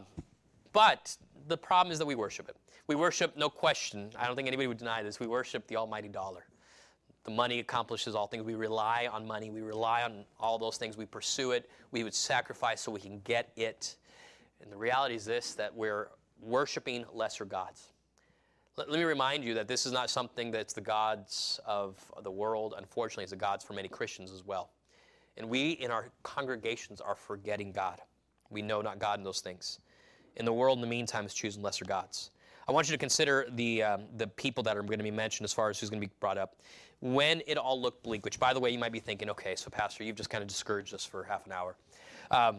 but the problem is that we worship it. We worship, no question, I don't think anybody would deny this, we worship the almighty dollar. The money accomplishes all things. We rely on money. We rely on all those things. We pursue it. We would sacrifice so we can get it. And the reality is this, that we're worshiping lesser gods. Let, let me remind you that this is not something that's the gods of the world. Unfortunately, it's the gods for many Christians as well. And we in our congregations are forgetting God. We know not God in those things. And the world in the meantime is choosing lesser gods. I want you to consider the, um, the people that are going to be mentioned as far as who's going to be brought up. When it all looked bleak, which, by the way, you might be thinking, okay, so Pastor, you've just kind of discouraged us for half an hour. Um,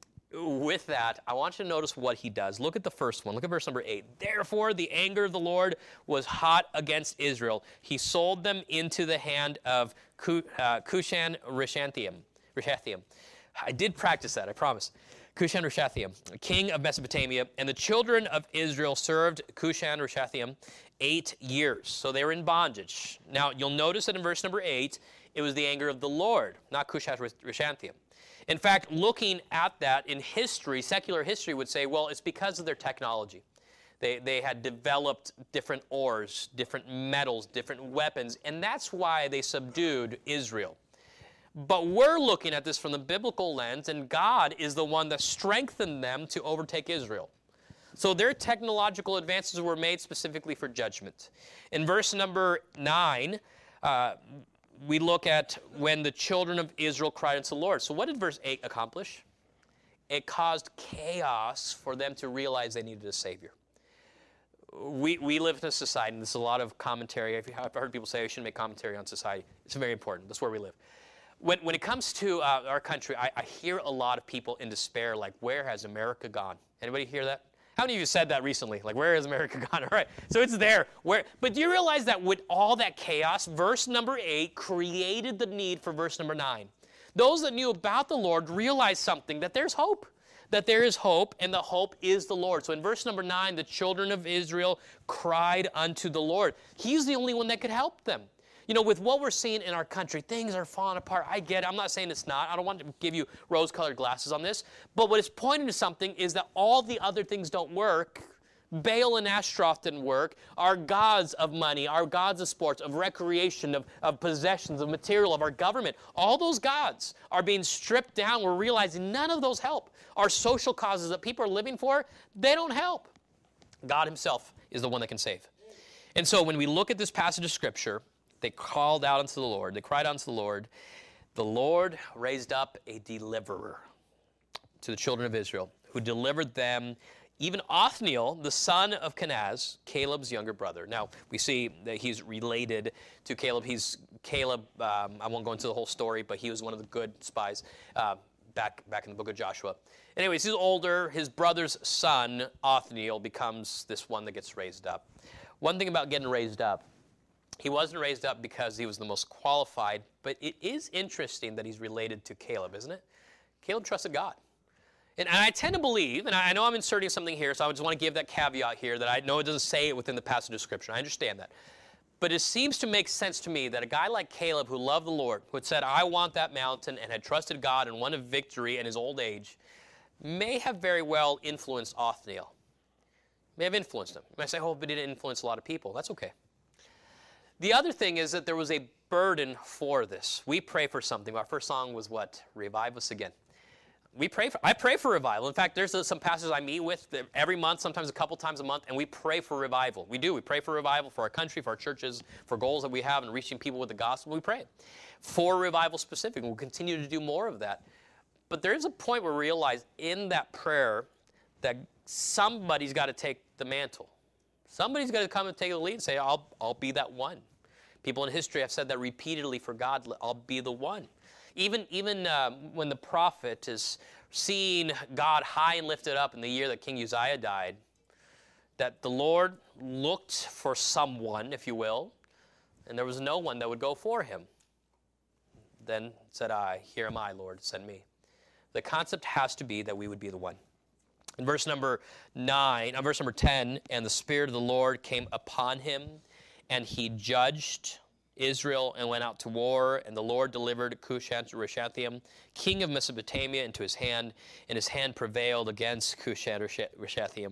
with that, I want you to notice what he does. Look at the first one. Look at verse number eight. Therefore, the anger of the Lord was hot against Israel. He sold them into the hand of Cushan Rishathaim. Rishathaim. I did practice that, I promise. Cushan Rishathaim, king of Mesopotamia, and the children of Israel served Cushan Rishathaim eight years. So they were in bondage. Now, you'll notice that in verse number eight, it was the anger of the Lord, not Cushan Rishathaim. In fact, looking at that in history, secular history would say, well, it's because of their technology. They, they had developed different ores, different metals, different weapons, and that's why they subdued Israel. But we're looking at this from the biblical lens, and God is the one that strengthened them to overtake Israel. So their technological advances were made specifically for judgment. In verse number nine, uh, we look at when the children of Israel cried unto the Lord. So what did verse eight accomplish? It caused chaos for them to realize they needed a Savior. We, we live in a society, and there's a lot of commentary. I've heard people say I shouldn't make commentary on society. It's very important. That's where we live. When, when it comes to uh, our country, I, I hear a lot of people in despair, like, where has America gone? Anybody hear that? How many of you said that recently? Like, where has America gone? All right, so it's there. Where? But do you realize that with all that chaos, verse number eight created the need for verse number nine? Those that knew about the Lord realized something, that there's hope. That there is hope, and the hope is the Lord. So in verse number nine, the children of Israel cried unto the Lord. He's the only one that could help them. You know, with what we're seeing in our country, things are falling apart. I get it. I'm not saying it's not. I don't want to give you rose-colored glasses on this. But what it's pointing to something is that all the other things don't work. Baal and Ashtaroth didn't work. Our gods of money, our gods of sports, of recreation, of, of possessions, of material, of our government, all those gods are being stripped down. We're realizing none of those help. Our social causes that people are living for, they don't help. God himself is the one that can save. And so when we look at this passage of Scripture, they called out unto the Lord. They cried unto the Lord. The Lord raised up a deliverer to the children of Israel, who delivered them, even Othniel, the son of Kenaz, Caleb's younger brother. Now, we see that he's related to Caleb. He's Caleb, um, I won't go into the whole story, but he was one of the good spies uh, back, back in the book of Joshua. Anyways, he's older. His brother's son, Othniel, becomes this one that gets raised up. One thing about getting raised up, he wasn't raised up because he was the most qualified, but it is interesting that he's related to Caleb, isn't it? Caleb trusted God. And, and I tend to believe, and I know I'm inserting something here, so I just want to give that caveat here that I know it doesn't say it within the passage of Scripture. I understand that. But it seems to make sense to me that a guy like Caleb, who loved the Lord, who had said, I want that mountain, and had trusted God and won a victory in his old age, may have very well influenced Othniel. May have influenced him. You might say, oh, but he didn't influence a lot of people. That's okay. The other thing is that there was a burden for this. We pray for something. Our first song was what? Revive us again. we pray for, I pray for revival. In fact, there's some pastors I meet with every month, sometimes a couple times a month, and we pray for revival. We do. We pray for revival for our country, for our churches, for goals that we have in reaching people with the gospel. We pray for revival specifically. We'll continue to do more of that. But there is a point where we realize in that prayer that somebody's got to take the mantle. Somebody's got to come and take the lead and say, I'll, I'll be that one. People in history have said that repeatedly for God, I'll be the one. Even, even uh, when the prophet is seeing God high and lifted up in the year that King Uzziah died, that the Lord looked for someone, if you will, and there was no one that would go for him. Then said I, here am I, Lord, send me. The concept has to be that we would be the one. In verse number nine, uh, verse number ten, and the Spirit of the Lord came upon him, and he judged Israel and went out to war, and the Lord delivered Cushan-Rishathaim, king of Mesopotamia, into his hand, and his hand prevailed against Cushan-Rishathaim.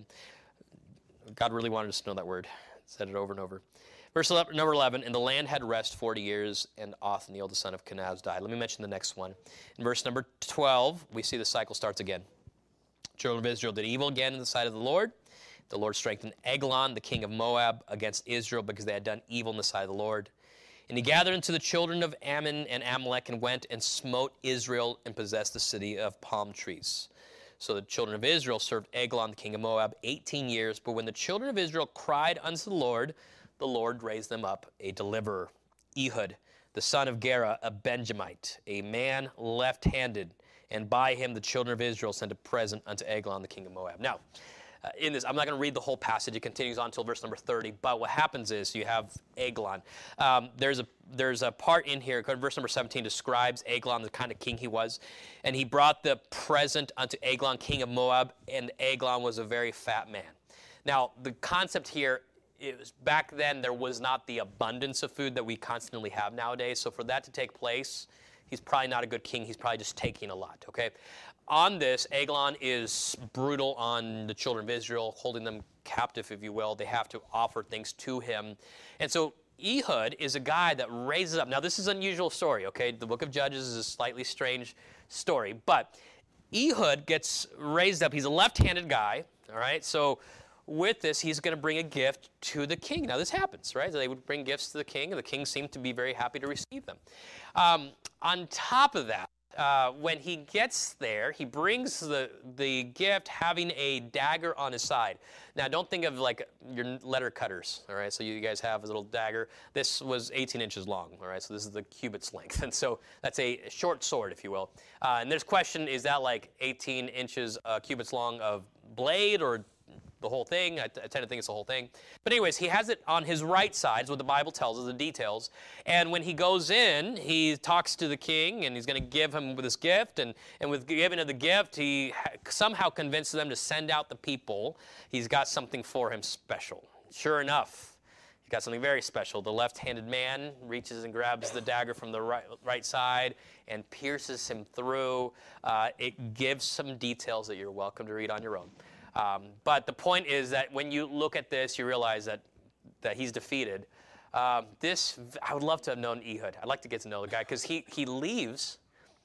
God really wanted us to know that word. Said it over and over. Verse number eleven, and the land had rest forty years, and Othniel, the son of Kenaz, died. Let me mention the next one. In verse number twelve, we see the cycle starts again. Children of Israel did evil again in the sight of the Lord. The Lord strengthened Eglon, the king of Moab, against Israel because they had done evil in the sight of the Lord. And he gathered unto the children of Ammon and Amalek and went and smote Israel and possessed the city of palm trees. So the children of Israel served Eglon, the king of Moab, eighteen years. But when the children of Israel cried unto the Lord, the Lord raised them up a deliverer, Ehud, the son of Gera, a Benjamite, a man left-handed. And by him the children of Israel sent a present unto Eglon, the king of Moab. Now, Uh, in this, I'm not going to read the whole passage. It continues on until verse number thirty. But what happens is you have Eglon. Um, there's a there's a part in here, verse number seventeen describes Eglon, the kind of king he was. And he brought the present unto Eglon, king of Moab, and Eglon was a very fat man. Now, the concept here is back then there was not the abundance of food that we constantly have nowadays. So for that to take place, he's probably not a good king. He's probably just taking a lot, okay? On this, Eglon is brutal on the children of Israel, holding them captive, if you will. They have to offer things to him. And so Ehud is a guy that raises up. Now, this is an unusual story, okay? The book of Judges is a slightly strange story. But Ehud gets raised up. He's a left-handed guy, all right? So with this, he's going to bring a gift to the king. Now, this happens, right? They would bring gifts to the king, and the king seemed to be very happy to receive them. Um, on top of that, Uh, when he gets there, he brings the, the gift having a dagger on his side. Now, don't think of like your letter cutters, all right? So you guys have a little dagger. This was eighteen inches long, all right? So this is the cubit's length. And so that's a short sword, if you will. Uh, and there's question, is that like eighteen inches uh, cubits long of blade or the whole thing? I, t- I tend to think it's the whole thing. But anyways, he has it on his right side, is what the Bible tells us, the details. And when he goes in, he talks to the king, and he's going to give him this gift. And, and with giving of the gift, he ha- somehow convinces them to send out the people. He's got something for him special. Sure enough, he's got something very special. The left-handed man reaches and grabs the dagger from the right, right side and pierces him through. Uh, it gives some details that you're welcome to read on your own. Um, but the point is that when you look at this, you realize that, that he's defeated. Um, this, I would love to have known Ehud. I'd like to get to know the guy because he, he leaves,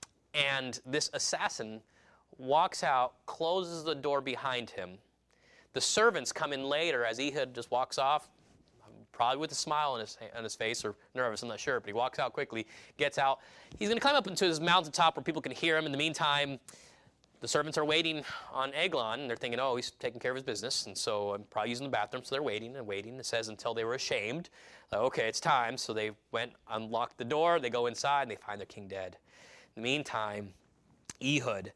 and this assassin walks out, closes the door behind him. The servants come in later as Ehud just walks off, probably with a smile on his, on his face, or nervous, I'm not sure, but he walks out quickly, gets out. He's going to climb up into his mountaintop where people can hear him. In the meantime, the servants are waiting on Eglon, and they're thinking, oh, he's taking care of his business, and so I'm probably using the bathroom, so they're waiting and waiting. It says until they were ashamed. Like, okay, it's time. So they went, unlocked the door, they go inside, and they find their king dead. In the meantime, Ehud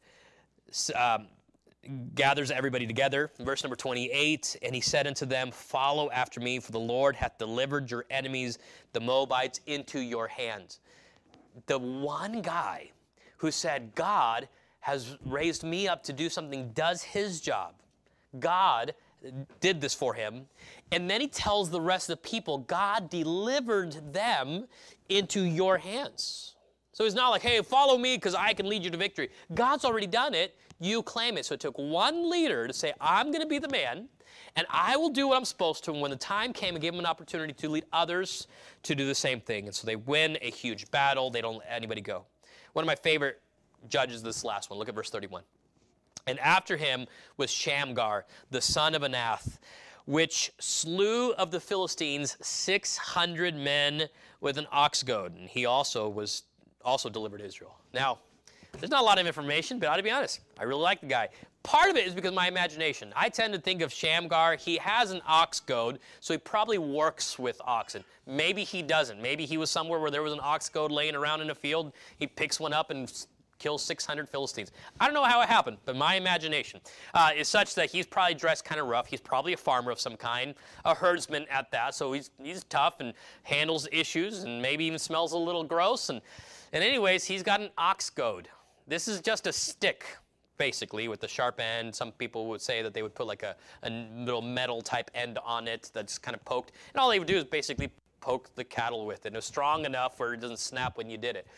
um, gathers everybody together. Verse number twenty-eight, and he said unto them, follow after me, for the Lord hath delivered your enemies, the Moabites, into your hands. The one guy who said, God has raised me up to do something, does his job. God did this for him. And then he tells the rest of the people, God delivered them into your hands. So he's not like, hey, follow me because I can lead you to victory. God's already done it. You claim it. So it took one leader to say, I'm going to be the man, and I will do what I'm supposed to. And when the time came, and gave him an opportunity to lead others to do the same thing. And so they win a huge battle. They don't let anybody go. One of my favorite Judges, this last one. Look at verse thirty-one. And after him was Shamgar, the son of Anath, which slew of the Philistines six hundred men with an ox goad. And he also was also delivered Israel. Now, there's not a lot of information, but I ought to be honest, I really like the guy. Part of it is because of my imagination. I tend to think of Shamgar, he has an ox goad, so he probably works with oxen. Maybe he doesn't. Maybe he was somewhere where there was an ox goad laying around in a field. He picks one up and kills six hundred Philistines. I don't know how it happened, but my imagination uh, is such that he's probably dressed kind of rough. He's probably a farmer of some kind, a herdsman at that, so he's, he's tough and handles issues and maybe even smells a little gross. And, and anyways, he's got an ox goad. This is just a stick, basically, with the sharp end. Some people would say that they would put like a, a little metal type end on it that's kind of poked. And all they would do is basically poke the cattle with it. And it was strong enough where it doesn't snap when you did it.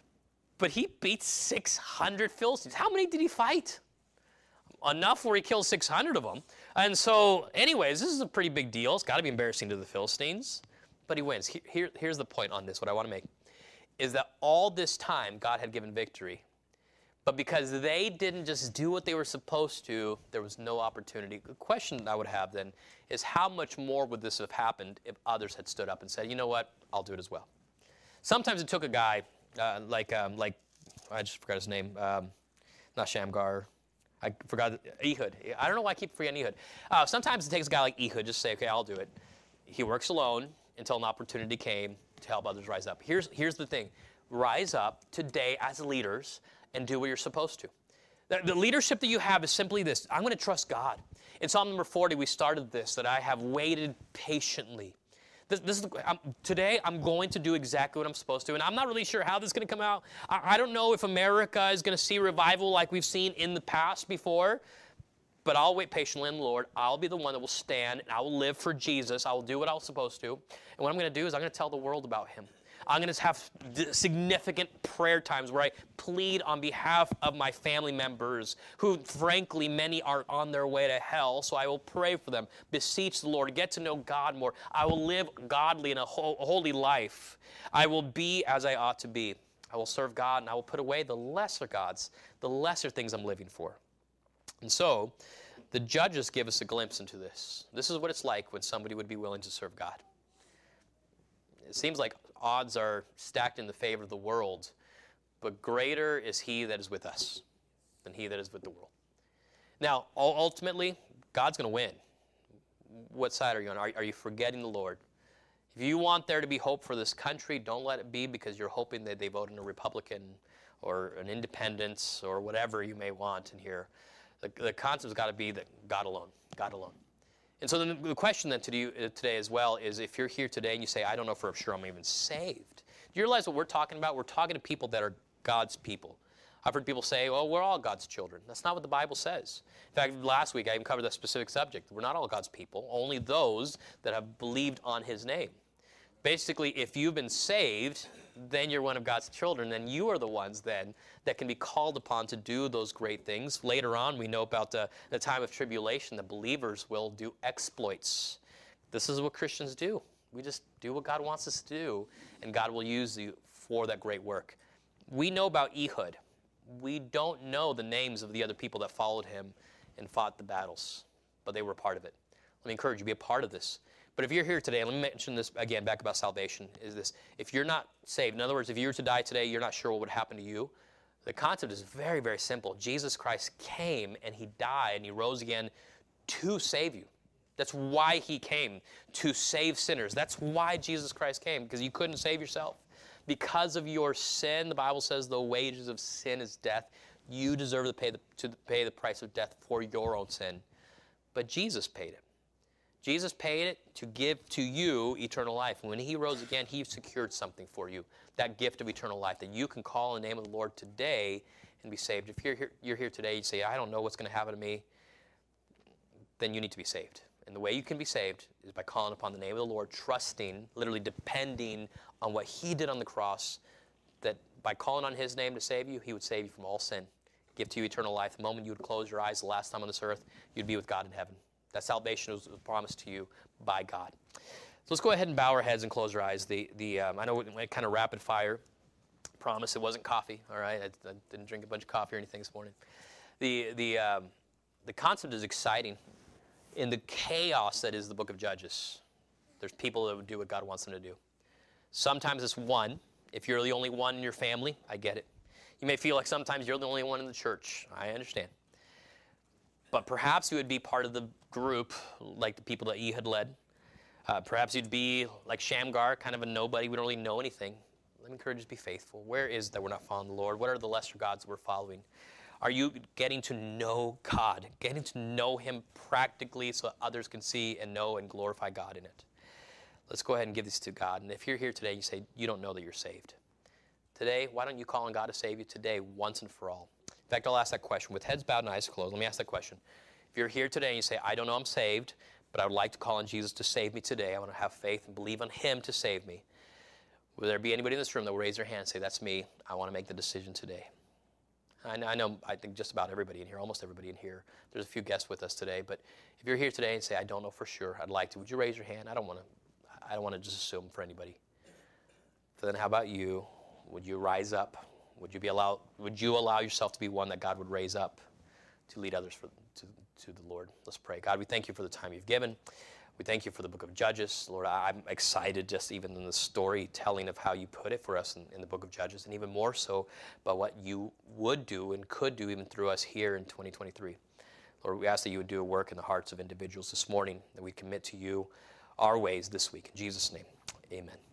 But he beat six hundred Philistines. How many did he fight? Enough where he killed six hundred of them. And so, anyways, this is a pretty big deal. It's got to be embarrassing to the Philistines. But he wins. Here, here, here's the point on this, what I want to make, is that all this time God had given victory. But because they didn't just do what they were supposed to, there was no opportunity. The question I would have then is how much more would this have happened if others had stood up and said, you know what, I'll do it as well. Sometimes it took a guy uh, like, um, like I just forgot his name, um, not Shamgar, I forgot, Ehud. I don't know why I keep forgetting Ehud. Uh, sometimes it takes a guy like Ehud just to say, okay, I'll do it. He works alone until an opportunity came to help others rise up. Here's, here's the thing. Rise up today as leaders and do what you're supposed to. The, the leadership that you have is simply this. I'm going to trust God. In Psalm number forty, we started this, that I have waited patiently. This, this is I'm, today, I'm going to do exactly what I'm supposed to, and I'm not really sure how this is going to come out. I, I don't know if America is going to see revival like we've seen in the past before, but I'll wait patiently on the Lord. I'll be the one that will stand, and I will live for Jesus. I will do what I was supposed to, and what I'm going to do is I'm going to tell the world about Him. I'm going to have significant prayer times where I plead on behalf of my family members who, frankly, many are on their way to hell. So I will pray for them, beseech the Lord, get to know God more. I will live godly in a holy life. I will be as I ought to be. I will serve God, and I will put away the lesser gods, the lesser things I'm living for. And so the Judges give us a glimpse into this. This is what it's like when somebody would be willing to serve God. It seems like odds are stacked in the favor of the world, but greater is He that is with us than he that is with the world. Now, ultimately, God's going to win. What side are you on? Are, are you forgetting the Lord? If you want there to be hope for this country, don't let it be because you're hoping that they vote in a Republican or an independent or whatever you may want in here. The, the concept's got to be that God alone, God alone. And so then the question then to you today as well is if you're here today and you say, I don't know for sure I'm even saved. Do you realize what we're talking about? We're talking to people that are God's people. I've heard people say, well, we're all God's children. That's not what the Bible says. In fact, last week I even covered that specific subject. We're not all God's people, only those that have believed on His name. Basically, if you've been saved, then you're one of God's children, then you are the ones then that can be called upon to do those great things. Later on, we know about the, the time of tribulation, the believers will do exploits. This is what Christians do. We just do what God wants us to do, and God will use you for that great work. We know about Ehud. We don't know the names of the other people that followed him and fought the battles, but they were a part of it. Let me encourage you, be a part of this. But if you're here today, and let me mention this again back about salvation, is this. If you're not saved, in other words, if you were to die today, you're not sure what would happen to you. The concept is very, very simple. Jesus Christ came and He died and He rose again to save you. That's why He came, to save sinners. That's why Jesus Christ came, because you couldn't save yourself. Because of your sin, the Bible says the wages of sin is death. You deserve to pay the, to pay the price of death for your own sin. But Jesus paid it. Jesus paid it to give to you eternal life. And when He rose again, He secured something for you, that gift of eternal life, that you can call in the name of the Lord today and be saved. If you're here, you're here today, you say, I don't know what's going to happen to me, then you need to be saved. And the way you can be saved is by calling upon the name of the Lord, trusting, literally depending on what He did on the cross, that by calling on His name to save you, He would save you from all sin, give to you eternal life. The moment you would close your eyes the last time on this earth, you'd be with God in heaven. That salvation was promised to you by God. So let's go ahead and bow our heads and close our eyes. The, the, um, I know we're kind of rapid fire. Promise it wasn't coffee, all right? I, I didn't drink a bunch of coffee or anything this morning. The, the, um, the concept is exciting. In the chaos that is the book of Judges, there's people that would do what God wants them to do. Sometimes it's one. If you're the only one in your family, I get it. You may feel like sometimes you're the only one in the church. I understand. But perhaps you would be part of the group, like the people that Ehud led. Uh, perhaps you'd be like Shamgar, kind of a nobody. We don't really know anything. Let me encourage you to be faithful. Where is that we're not following the Lord? What are the lesser gods that we're following? Are you getting to know God? Getting to know Him practically so others can see and know and glorify God in it? Let's go ahead and give this to God. And if you're here today and you say you don't know that you're saved, today, why don't you call on God to save you today once and for all? In fact, I'll ask that question. With heads bowed and eyes closed, let me ask that question. If you're here today and you say, I don't know I'm saved, but I would like to call on Jesus to save me today. I want to have faith and believe on Him to save me. Will there be anybody in this room that will raise their hand and say, that's me. I want to make the decision today. I know, I know, I think just about everybody in here, almost everybody in here. There's a few guests with us today, but if you're here today and say, I don't know for sure, I'd like to, would you raise your hand? I don't want to, I don't want to just assume for anybody. So then how about you? Would you rise up? Would you be allowed, would you allow yourself to be one that God would raise up to lead others for, to, to the Lord? Let's pray. God, we thank you for the time you've given. We thank you for the book of Judges. Lord, I'm excited just even in the storytelling of how you put it for us in, in the book of Judges, and even more so about what you would do and could do even through us here in twenty twenty-three. Lord, we ask that you would do a work in the hearts of individuals this morning, that we commit to you our ways this week. In Jesus' name, amen.